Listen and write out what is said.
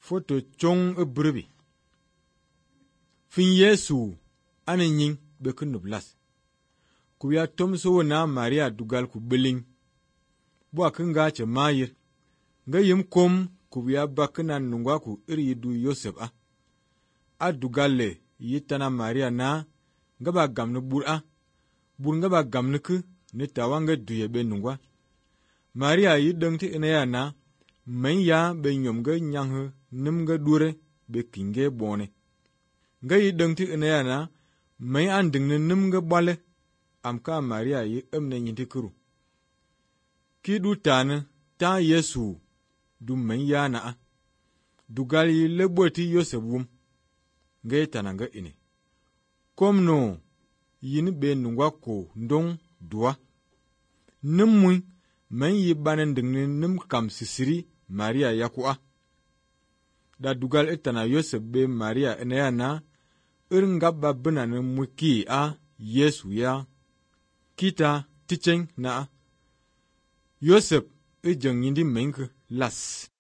Foto chong brbi. Fin Yesu ane nying beke nublas. Kuya tomso na Maria dugal ku beling. Bua kinga che mayir. Nga yim kom kuya bakina nungwa ku iri du Yosef a. A dugalle yitana Maria na nga ba gamne bur a. Bur nga ba gamne ku ne tawanga duye be nungwa. Maria yi dengti ine ya na men ya be nyom ga nyang nim ga dure be kinge bone. Nga yi dengti ine ya na men an dingne nim ga bale amka Maria yi emne nyinti kuru. Ki du tane ta Yesu du men ya na a. Dugal yi leboti Yosef wum. Nga yi tananga ine. Kom no yini be nungwa ko ndong dua. Nim mui men yi banen dingne nim kam sisiri Maria yakua. Da dugal etana Yosef be Maria ene na nga babina ne muki a Yesu ya kita ticheng na Yosef ejeng yindi menke las.